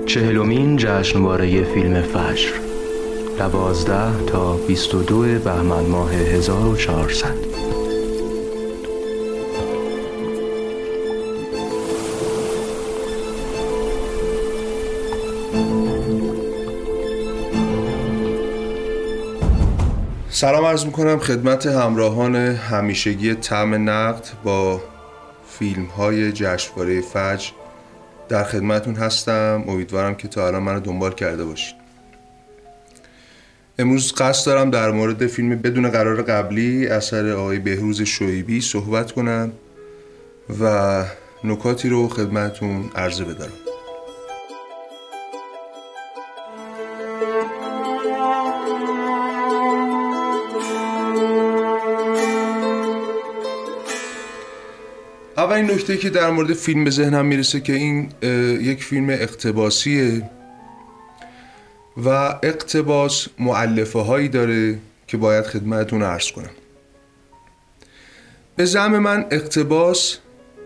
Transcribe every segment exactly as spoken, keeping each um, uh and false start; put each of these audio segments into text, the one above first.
چهلمین جشنواره فیلم فجر، دوازده تا بیست و دو بهمن ماه هزار و چهارصد. سلام عرض میکنم خدمت همراهان همیشگی طعم نقد با فیلم های جشنواره فجر. در خدمتون هستم، امیدوارم که تا الان منو دنبال کرده باشید. امروز قصد دارم در مورد فیلم بدون قرار قبلی اثر آقای بهروز شعیبی صحبت کنم و نکاتی رو خدمتون عرضه بدارم. اولین نکته که در مورد فیلم به ذهنم میرسه که این یک فیلم اقتباسیه و اقتباس مؤلفه هایی داره که باید خدمتتون عرض کنم. به زعم من اقتباس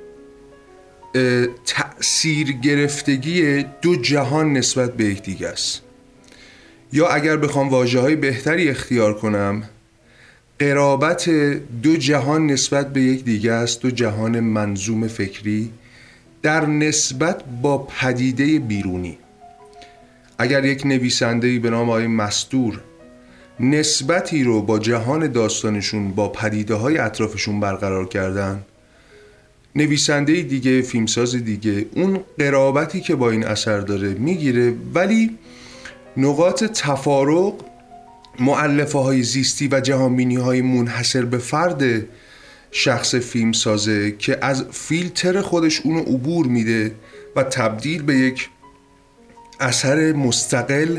تأثیر گرفتگی دو جهان نسبت به یکدیگر است، یا اگر بخوام واژه‌های بهتری اختیار کنم، قرابت دو جهان نسبت به یک دیگه است، دو جهان منظوم فکری در نسبت با پدیده بیرونی. اگر یک نویسنده‌ای به نام آقای مستور نسبتی رو با جهان داستانشون با پدیده‌های اطرافشون برقرار کردن، نویسنده دیگه، فیلمساز دیگه اون قرابتی که با این اثر داره میگیره، ولی نقاط تفارق، مؤلفه های زیستی و جهانبینی های منحصر به فرد شخص فیلم سازه که از فیلتر خودش اونو عبور میده و تبدیل به یک اثر مستقل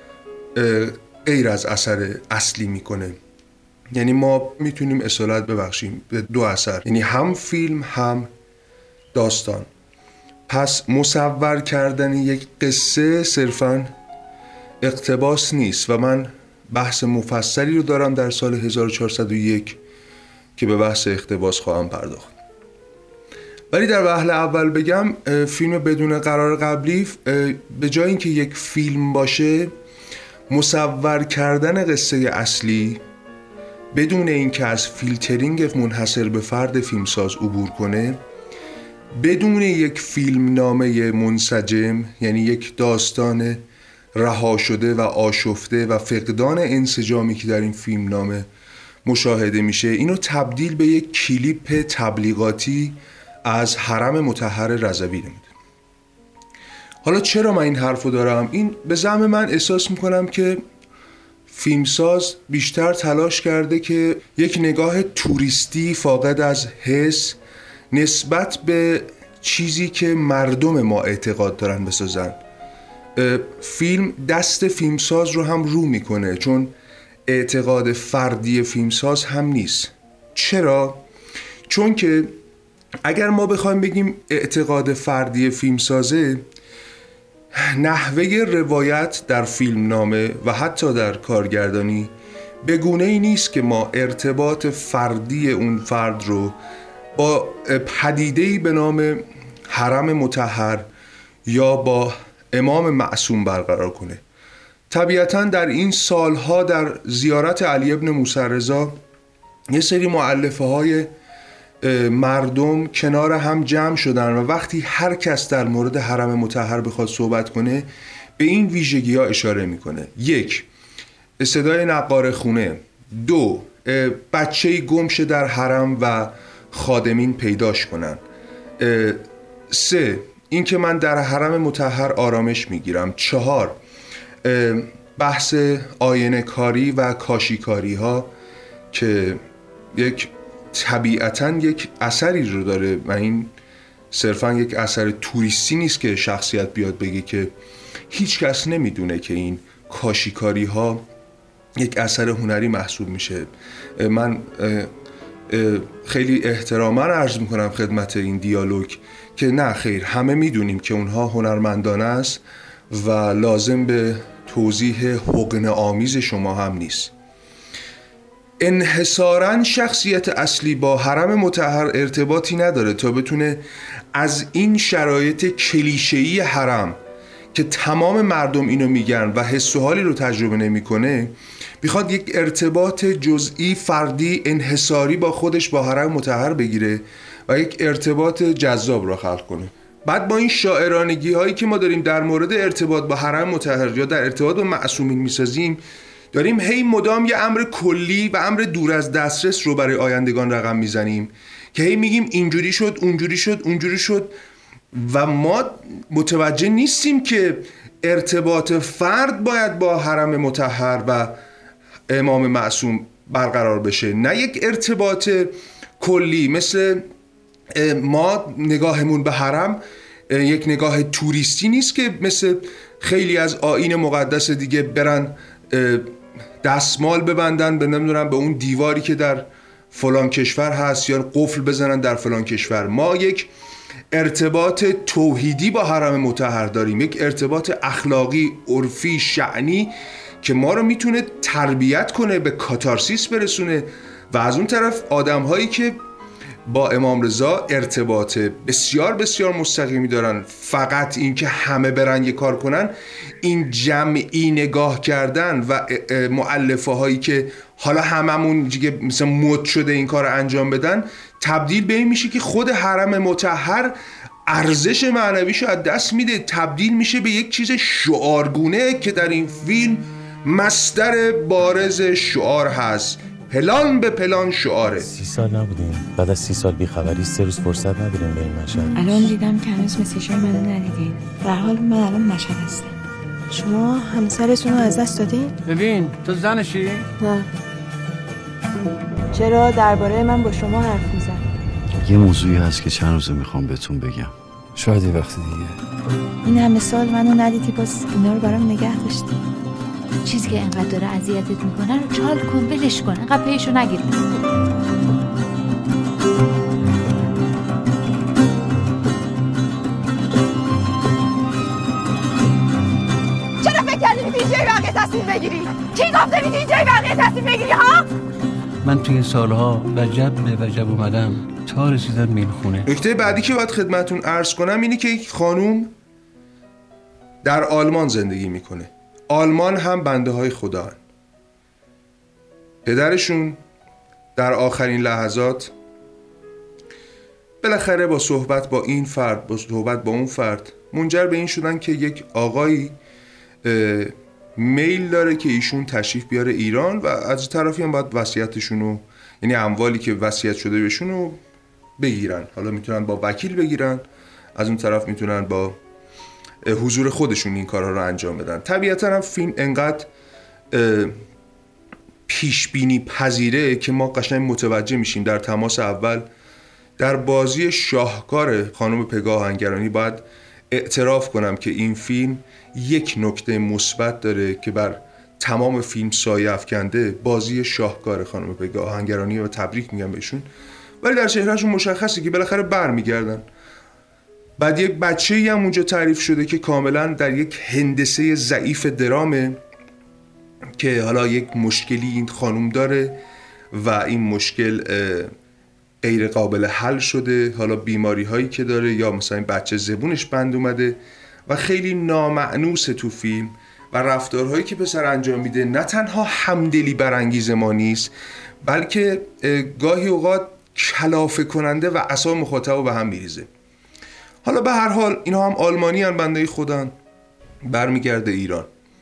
غیر از اثر اصلی میکنه. یعنی ما میتونیم اصالت ببخشیم به دو اثر، یعنی هم فیلم هم داستان. پس مصور کردن یک قصه صرفاً اقتباس نیست و من بحث مفصلی رو دارم در سال هزار و چهارصد و یک که به بحث اقتباس خواهم پرداخت. ولی در وهله اول بگم فیلم بدون قرار قبلی به جای اینکه یک فیلم باشه، مصور کردن قصه اصلی بدون اینکه از فیلترینگ منحصر به فرد فیلمساز عبور کنه، بدون یک فیلم نامه منسجم، یعنی یک داستان رها شده و آشفته و فقدان انسجامی که در این فیلم نامه مشاهده میشه، اینو تبدیل به یک کلیپ تبلیغاتی از حرم مطهر رضوی نمیده. حالا چرا من این حرفو دارم؟ این به زعم من احساس میکنم که فیلمساز بیشتر تلاش کرده که یک نگاه توریستی فاقد از حس نسبت به چیزی که مردم ما اعتقاد دارن بسازن. فیلم دست فیلمساز رو هم رو میکنه، چون اعتقاد فردی فیلمساز هم نیست. چرا؟ چون که اگر ما بخوایم بگیم اعتقاد فردی فیلمسازه، نحوه روایت در فیلم نامه و حتی در کارگردانی به گونه ای نیست که ما ارتباط فردی اون فرد رو با پدیده‌ای به نام حرم مطهر یا با امام معصوم برقرار کنه. طبیعتاً در این سالها در زیارت علی ابن موسی رضا یه سری مؤلفه های مردم کنار هم جمع شدن و وقتی هر کس در مورد حرم مطهر بخواد صحبت کنه به این ویژگی ها اشاره میکنه. یک، صدای نقاره خونه. دو، بچه‌ای گم شه در حرم و خادمین پیداش کنن. سه، این که من در حرم مطهر آرامش میگیرم. چهار، بحث آینه کاری و کاشی کاری ها که یک طبیعتاً یک اثری رو داره و این صرفاً یک اثر توریستی نیست که شخصیت بیاد بگه که هیچ کس نمیدونه که این کاشی کاری ها یک اثر هنری محسوب میشه. من خیلی احتراما عرض میکنم خدمت این دیالوگ که نه خیر، همه میدونیم که اونها هنرمندانه است و لازم به توضیح حقن آمیز شما هم نیست. انحصاراً شخصیت اصلی با حرم مطهر ارتباطی نداره تا بتونه از این شرایط کلیشه‌ای حرم که تمام مردم اینو میگن و حس و حالی رو تجربه نمیکنه، میخواد یک ارتباط جزئی فردی انحصاری با خودش با حرم مطهر بگیره و یک ارتباط جذاب رو خلق کنه. بعد با این شاعرانگی هایی که ما داریم در مورد ارتباط با حرم مطهر یا در ارتباط با معصومین میسازیم، داریم هی مدام یه امر کلی و امر دور از دسترس رو برای آیندگان رقم میزنیم که هی میگیم اینجوری شد اونجوری شد اونجوری شد و ما متوجه نیستیم که ارتباط فرد باید با حرم مطهر و امام معصوم برقرار بشه، نه یک ارتباط کلی. مثل ما نگاهمون به حرم یک نگاه توریستی نیست که مثل خیلی از آیین مقدس دیگه برن دستمال ببندن به نمیدونم به اون دیواری که در فلان کشور هست یا قفل بزنن در فلان کشور. ما یک ارتباط توحیدی با حرم مطهر داریم، یک ارتباط اخلاقی، عرفی، شأنی که ما رو میتونه تربیت کنه، به کاتارسیس برسونه. و از اون طرف آدم هایی که با امام رضا ارتباط بسیار بسیار مستقیمی دارن، فقط این که همه برن یه کار کنن، این جمعی نگاه کردن و مؤلفه هایی که حالا هممون دیگه مثلا مد شده این کار انجام بدن، تبدیل به این میشه که خود حرم مطهر ارزش معنویشو از دست میده، تبدیل میشه به یک چیز شعارگونه که در این فیلم مصدر بارز شعار هست. پلان به پلان شعاره. سی سال نبودیم، بعد از سی سال بیخبری سه روز فرصت نداریم به این مشهد. الان دیدم که هنوز مسیجای منو ندیدین. به هر حال من الان مشهد هستم. شما همسرتون رو از دست دادین؟ ببین تو زنشی؟ نه. چرا درباره من با شما حرف میزنی؟ یه موضوعی هست که چند روزه میخوام بهتون بگم. شاید یه وقت دیگه. این همه سال منو ندیدی باز اینا رو برام نگه داشتی. چیزی که انقدر داره اذیتت میکنه رو چال کن، ولش کن، انقدر پیشو نگیر. چرا فکر کردی میتونی جای بقیه تصمیم بگیری؟ کی گفته میتونی جای بقیه تصمیم بگیری ها؟ من توی سالها وجب به وجب اومدم تا رسیدم به این خونه. نکته بعدی که باید خدمتون عرض کنم اینه که یک خانوم در آلمان زندگی میکنه. آلمان هم بنده های خدا هن. پدرشون در آخرین لحظات بالاخره با صحبت با این فرد، با صحبت با اون فرد، منجر به این شدن که یک آقایی میل داره که ایشون تشریف بیاره ایران و از طرفی هم باید وصیتشونو، یعنی اموالی که وصیت شده بهشونو بگیرن. حالا میتونن با وکیل بگیرن، از اون طرف میتونن با حضور خودشون این کارها رو انجام بدن. طبیعتا هم فیلم انقدر پیش بینی پذیره که ما قشنگ متوجه میشیم در تماس اول در بازی شاهکار خانم پگاه آهنگرانی. باید اعتراف کنم که این فیلم یک نکته مثبت داره که بر تمام فیلم سایه افکنده، بازی شاهکار خانم پگاه آهنگرانی و تبریک میگم بهشون. ولی در چهرهشون مشخصه که بالاخره برمیگردن. بعد یک بچه‌ای هم اونجا تعریف شده که کاملا در یک هندسه ضعیف درامه که حالا یک مشکلی این خانوم داره و این مشکل غیر قابل حل شده، حالا بیماری هایی که داره یا مثلا این بچه زبونش بند اومده و خیلی نامأنوس تو فیلم و رفتارهایی که پسر انجام میده نه تنها همدلی برانگیز ما نیست، بلکه گاهی اوقات کلافه کننده و اعصاب مخاطب به هم میریزه. حالا به هر حال اینا هم آلمانی هن، بنده خودن. برمیگرده ایران.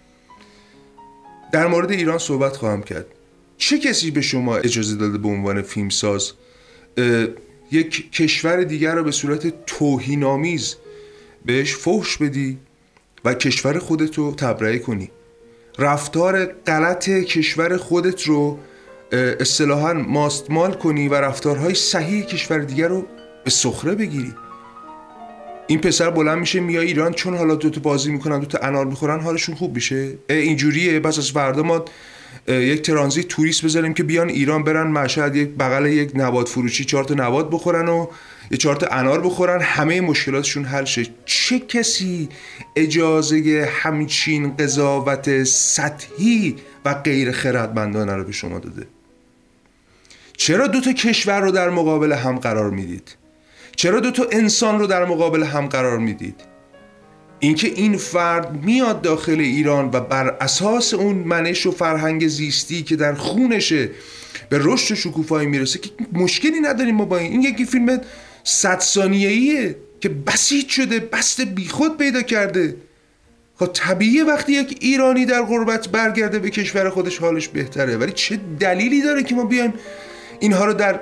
در مورد ایران صحبت خواهم کرد. چه کسی به شما اجازه داده به عنوان فیلمساز یک کشور دیگر رو به صورت توهین‌آمیز بهش فحش بدی و کشور خودت رو تبرئه کنی؟ رفتار غلط کشور خودت رو اصطلاحاً ماستمال کنی و رفتارهای صحیح کشور دیگر رو به سخره بگیری؟ این پسر بلند میشه میای ایران چون حالا دو تا بازی میکنن، دو تا انار میخورن، حالشون خوب میشه. اینجوریه. بس از فردا ما یک ترانزیت توریست بذاریم که بیان ایران، برن مشهد یک بغل یک نبات فروشی چهار تا نبات بخورن و یه چهار تا انار بخورن، همه مشکلاتشون حل شه. چه کسی اجازه همچین قضاوت سطحی و غیر خردمندانه رو به شما داده؟ چرا دو تا کشور رو در مقابل هم قرار میدید؟ چرا دو تا انسان رو در مقابل هم قرار میدید؟ اینکه این فرد میاد داخل ایران و بر اساس اون منش و فرهنگ زیستی که در خونشه به رشد و شکوفایی میرسه که مشکلی نداریم ما با این. این یکی فیلم صد ثانیه‌ایه که بسیط شده، بست بیخود پیدا کرده. خب طبیعیه وقتی یک ایرانی در غربت برگرده به کشور خودش حالش بهتره، ولی چه دلیلی داره که ما بیایم اینها رو در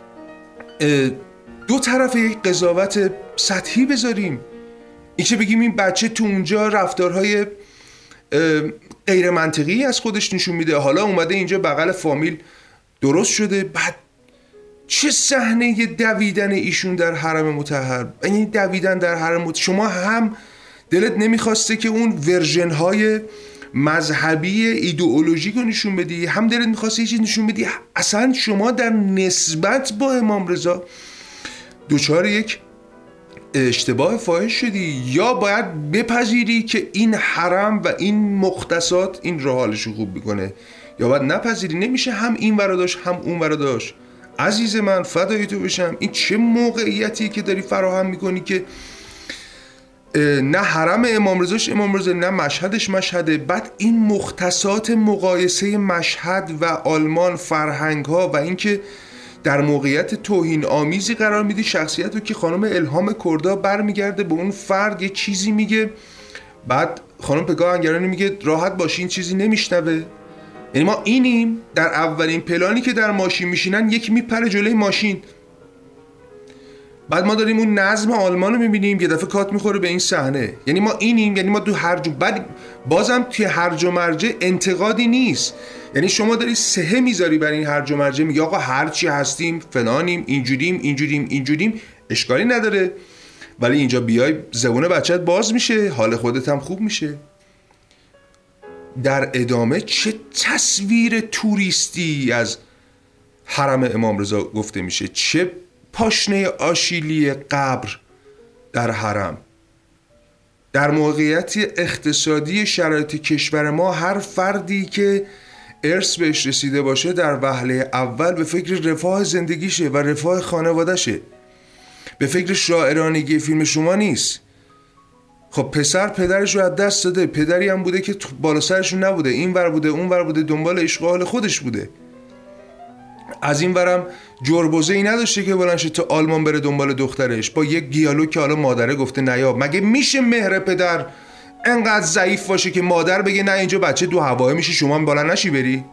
دو طرف یک قضاوت سطحی بذاریم؟ این چه بگیم این بچه تو اونجا رفتارهای غیر منطقی از خودش نشون میده، حالا اومده اینجا بغل فامیل درست شده، بعد چه صحنه دویدن ایشون در حرم مطهر. یعنی دویدن در حرم مطهر، شما هم دلت نمیخواسته که اون ورژن های مذهبی ایدئولوژیک رو نشون بدی، هم دلت میخواسته یه چیز نشون بدی اصلا شما در نسبت با امام رضا دوچار یک اشتباه فاحش شدی، یا باید بپذیری که این حرم و این مختصات این رو حالشو خوب میکنه، یا باید نپذیری. نمیشه هم این ورا داشت هم اون ورا داشت. عزیز من فدای تو بشم، این چه موقعیتی که داری فراهم میکنی که نه حرم امام رضاش امام رضا، نه مشهدش مشهده، بعد این مختصات مقایسه مشهد و آلمان، فرهنگ ها و اینکه در موقعیت توهین آمیزی قرار میدی شخصیت رو که خانم الهام کردا برمیگرده به اون فرد یه چیزی میگه، بعد خانم پگاه انگرانی میگه راحت باشین چیزی نمیشنوه. یعنی ما اینیم در اولین پلانی که در ماشین میشینن یکی میپره جلوی ماشین، بعد ما داریم اون نظم آلمان رو میبینیم یه دفعه کات میخوره به این صحنه. یعنی ما اینیم، یعنی ما دو هرج، بعد بازم توی هرج و مرج انتقادی نیست، یعنی شما داری سهه میذاری برای این هرج و مرج، میگی آقا هرچی هستیم فلانیم، اینجوریم اینجوریم اینجوریم، اشکالی نداره، ولی اینجا بیای زبون بچت باز میشه، حال خودت هم خوب میشه. در ادامه چه تصویر توریستی از حرم امام رضا گفته میشه، چه پاشنه آشیلی قبر در حرم. در موقعیت اقتصادی شرایط کشور ما هر فردی که ارث بهش رسیده باشه در وهله اول به فکر رفاه زندگیشه و رفاه خانوادهشه، به فکر شاعرانگی فیلم شما نیست. خب پسر پدرش رو از دست داده، پدری هم بوده که بالا سرشون نبوده، این ور بوده اون ور بوده، دنبال عشق و حال خودش بوده. از این ورم جربوزه ای نداشته که بلنشه تا آلمان بره دنبال دخترش با یک دیالوگ که حالا مادره گفته نیاب. مگه میشه مهر پدر انقدر ضعیف باشه که مادر بگه نه اینجا بچه دو هواه میشه شما هم بالا نشی بری؟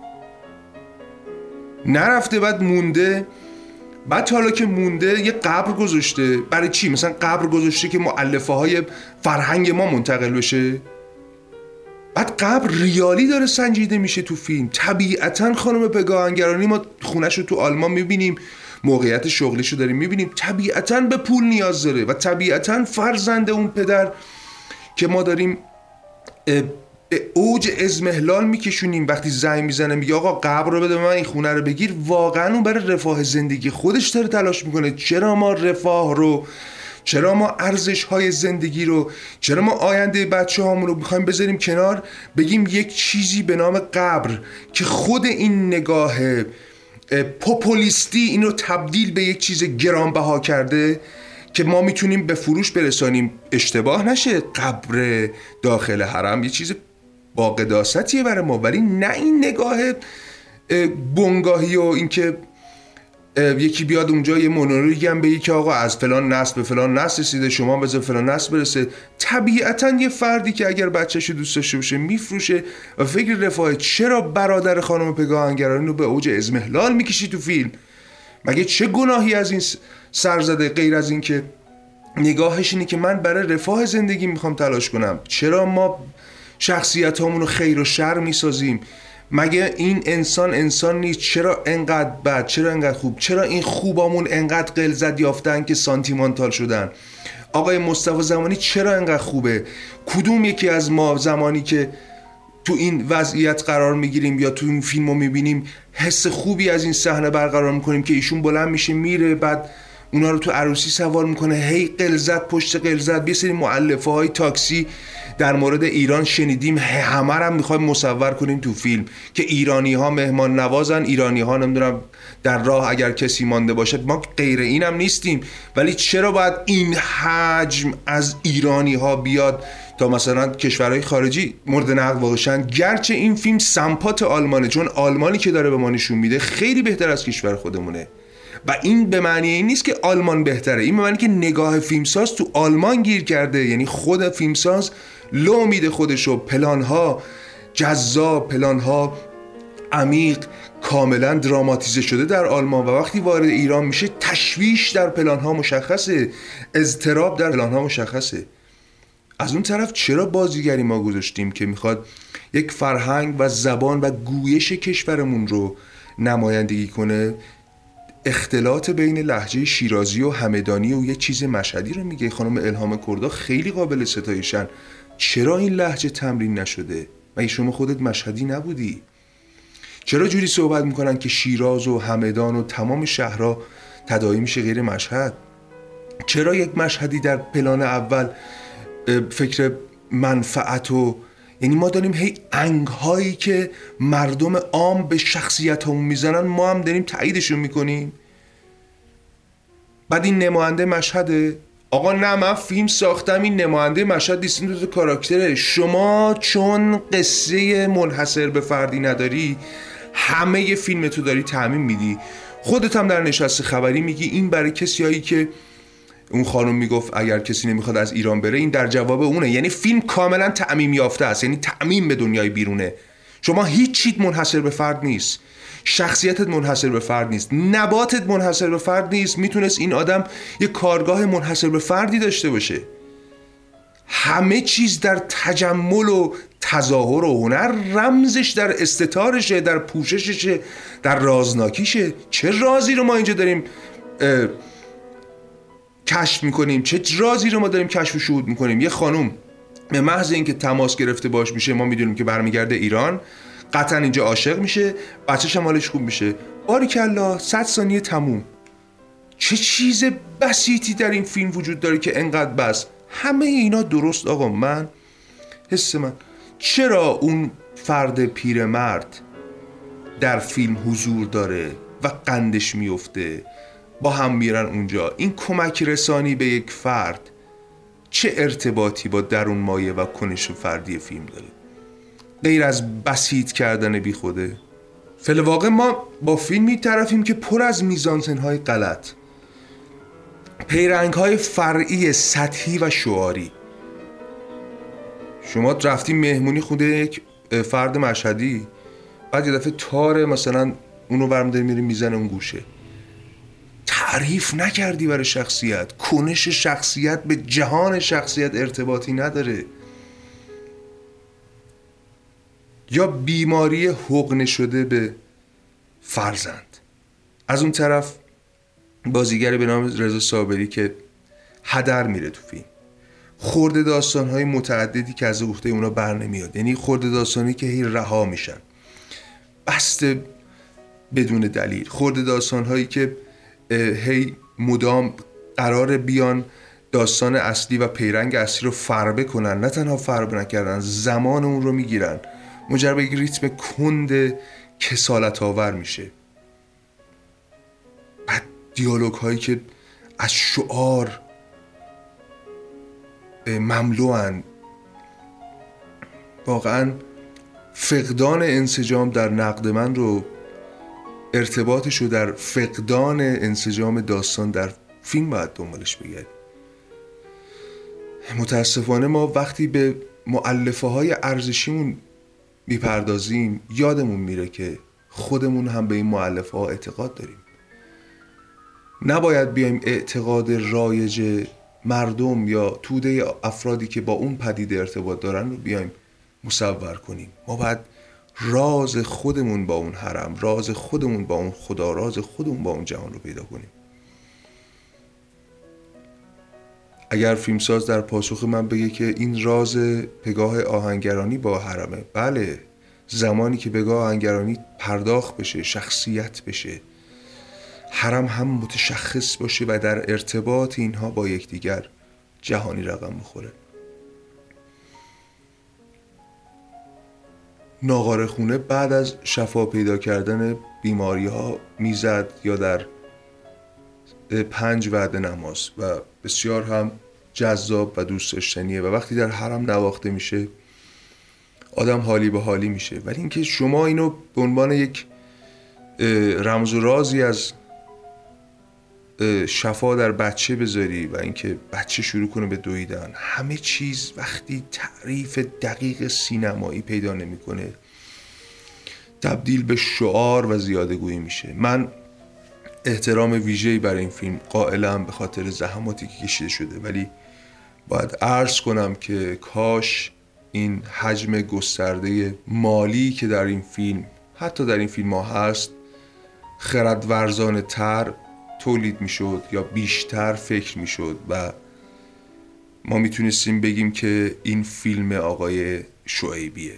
نرفته، بعد مونده. بعد حالا که مونده یه قبر گذاشته. برای چی؟ مثلا قبر گذاشته که مؤلفه های فرهنگ ما منتقل بشه. بعد قبر ریالی داره سنجیده میشه تو فیلم. طبیعتا خانم پگاه انگرانی ما خونش رو تو آلمان میبینیم، موقعیت شغلیش رو داریم میبینیم، طبیعتا به پول نیاز داره و طبیعتا فرزند اون پدر که ما داریم به اوج اضمحلال میکشونیم وقتی زنگ میزنه میگه آقا قبر رو بده من این خونه رو بگیر، واقعا اون برای رفاه زندگی خودش داره تلاش میکنه. چرا ما رفاه رو، چرا ما ارزش های زندگی رو، چرا ما آینده بچه هامون رو میخوایم بذاریم کنار، بگیم یک چیزی به نام قبر که خود این نگاه پوپولیستی این رو تبدیل به یک چیز گرانبها کرده که ما میتونیم به فروش برسانیم. اشتباه نشه، قبر داخل حرم یه چیز با قداستیه برای ما، ولی نه این نگاه بنگاهی و اینکه یکی بیاد اونجا یه مونولوگی هم بگی که آقا از فلان نسل به فلان نسل رسیده شما بذار فلان نسل برسه. طبیعتا یه فردی که اگر بچه‌شو دوست داشته باشه میفروشه و فکر رفاه. چرا برادر خانم پگاه انگرانی رو به اوج اضمحلال میکشی تو فیلم؟ مگه چه گناهی از این سر زده غیر از این که نگاهش اینه که من برای رفاه زندگی میخوام تلاش کنم؟ چرا ما شخصیت همون رو خیر و شر میسازیم؟ مگه این انسان انسان نیست؟ چرا انقدر بد؟ چرا انقدر خوب؟ چرا این خوبامون انقدر غلظت یافتن که سانتیمانتال شدن؟ آقای مصطفی زمانی چرا انقدر خوبه؟ کدوم یکی از ما زمانی که تو این وضعیت قرار میگیریم یا تو این فیلمو میبینیم حس خوبی از این صحنه برقرار میکنیم که ایشون بلند میشه میره، بعد اونا رو تو عروسی سوار میکنه، هی غلظت پشت غلظت، یه سری مؤلفه های تاکسی در مورد ایران شنیدیم، همه هم میخوایم مصور کنیم تو فیلم که ایرانی ها مهمان نوازن، ایرانی ها نمیدونم در راه اگر کسی مانده باشه. ما غیر اینم نیستیم، ولی چرا باید این حجم از ایرانی ها بیاد تا مثلا کشورهای خارجی مورد نقد باشن؟ گرچه این فیلم سمپات آلمانه، چون آلمانی که داره به ما نشون میده خیلی بهتر از کشور خودمونه و این به معنی این نیست که آلمان بهتره، این به معنی که نگاه فیلمساز تو آلمان گیر کرده. یعنی خود فیلمساز لو میده خودشو، پلانها جذاب، پلانها عمیق، کاملا دراماتیزه شده در آلمان و وقتی وارد ایران میشه تشویش در پلانها مشخصه، اضطراب در پلانها مشخصه. از اون طرف چرا بازیگری ما گذاشتیم که میخواد یک فرهنگ و زبان و گویش کشورمون رو نمایندگی کنه؟ اختلاط بین لهجه شیرازی و همدانی و یه چیز مشهدی رو میگه. خانم الهام کردا خیلی قابل ستایشن. چرا این لهجه تمرین نشده؟ مگه شما خودت مشهدی نبودی؟ چرا جوری صحبت میکنن که شیراز و همدان و تمام شهرها تداعی میشه غیر مشهد؟ چرا یک مشهدی در پلان اول فکر منفعت و یعنی ما داریم هی انگهایی که مردم عام به شخصیت همون میزنن ما هم داریم تاییدشون میکنیم. بعد این نماینده مشهده. آقا نه، من فیلم ساختم این نماینده مشهد نیست، این دو تا کاراکتره. شما چون قصه منحصر به فردی نداری، همه فیلم تو داری تعمیم میدی. خودت هم در نشست خبری میگی این برای کسیایی که اون خانم میگفت اگر کسی نمیخواد از ایران بره، این در جواب اونه. یعنی فیلم کاملا تعمیم یافته است، یعنی تعمیم به دنیای بیرونه. شما هیچ چیت منحصر به فرد نیست، شخصیتت منحصر به فرد نیست، نباتت منحصر به فرد نیست. میتونست این آدم یه کارگاه منحصر به فردی داشته باشه. همه چیز در تجمل و تظاهر و هنر، رمزش در استتارشه، در پوشششه، در رازناکیشه. چه رازی رو ما اینجا داریم کشف میکنیم، چه رازی رو ما داریم کشف و شهود میکنیم. یه خانوم به محض اینکه تماس گرفته باش میشه، ما میدونیم که برمیگرده ایران، قطعا اینجا عاشق میشه، بچه‌ش هم حالش خوب میشه، باریکلا، صد ثانیه تموم. چه چیز بسیطی در این فیلم وجود داره که انقدر بس. همه اینا درست. آقا من حس من چرا اون فرد پیرمرد در فیلم حضور داره و قندش میفته، با هم میرن اونجا. این کمک رسانی به یک فرد چه ارتباطی با درون مایه و کنش فردی فیلم داره غیر از بسیط کردن بی خوده؟ فی‌الواقع ما با فیلمی طرفیم که پر از میزانسن‌های غلط، پیرنگ‌های فرعی سطحی و شعاری. شما رفتیم مهمونی خود یک فرد مشهدی، بعد یه دفعه تاره مثلا اونو برمی‌داری میری میزنه اون گوشه. تعریف نکردی برای شخصیت. کنش شخصیت به جهان شخصیت ارتباطی نداره. یا بیماری حقن شده به فرزند. از اون طرف بازیگری به نام رضا صابری که هدر میره تو فیلم، خورده داستان‌های متعددی که از عهده اونا بر نمیاد. یعنی خورده داستانی که هی رها میشن بسته بدون دلیل، خورده داستان‌هایی که هی مدام قرار بیان داستان اصلی و پیرنگ اصلی رو فربه کنن. نه تنها فربه نکردن، زمان اون رو میگیرن، مجرد به یک ریتم کند کسالت آور میشه. بعد دیالوگ هایی که از شعار مملوئن. واقعا فقدان انسجام در نقد من رو، ارتباطش رو در فقدان انسجام داستان در فیلم باید دنبالش بگردیم. متاسفانه ما وقتی به مؤلفه های ارزشیمون میپردازیم یادمون میره که خودمون هم به این مؤلفه ها اعتقاد داریم. نباید بیایم اعتقاد رایج مردم یا توده افرادی که با اون پدیده ارتباط دارن رو بیایم مصور کنیم. ما باید راز خودمون با اون حرم، راز خودمون با اون خدا، راز خودمون با اون جهان رو پیدا کنیم. اگر فیلمساز در پاسخ من بگه که این راز پگاه آهنگرانی با حرمه، بله، زمانی که پگاه آهنگرانی پرداخت بشه، شخصیت بشه، حرم هم متشخص باشه و در ارتباط اینها با یکدیگر جهانی رقم بخوره. ناقاره خونه بعد از شفا پیدا کردن بیماری ها میزد یا در پنج وعده نماز و بسیار هم جذاب و دوست داشتنیه و وقتی در حرم نواخته میشه آدم حالی به حالی میشه. ولی اینکه شما اینو به عنوان یک رمز و رازی از شفا در بچه بذاری و اینکه بچه شروع کنه به دویدن، همه چیز وقتی تعریف دقیق سینمایی پیدا نمیکنه تبدیل به شعار و زیاده گویی میشه. من احترام ویژه‌ای برای این فیلم قائلم به خاطر زحماتی که کشیده شده، ولی باید عرض کنم که کاش این حجم گسترده مالی که در این فیلم حتی در این فیلم ها هست خردورزانه تر تولید میشد یا بیشتر فکر میشد و ما میتونستیم بگیم که این فیلم آقای شعیبیه.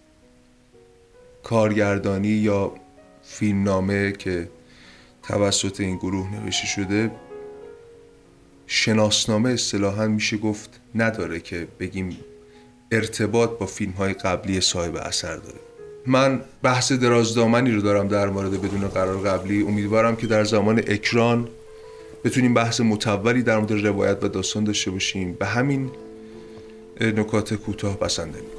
کارگردانی یا فیلمنامه که توسط این گروه نوشته شده شناسنامه اصطلاحاً میشه گفت نداره که بگیم ارتباط با فیلم‌های قبلی صاحب اثر داره. من بحث درازدامنی رو دارم در مورد بدون قرار قبلی. امیدوارم که در زمان اکران بتونیم بحث مطولی در مورد روایت و داستان داشته باشیم. به همین نکات کوتاه بسنده می‌کنم.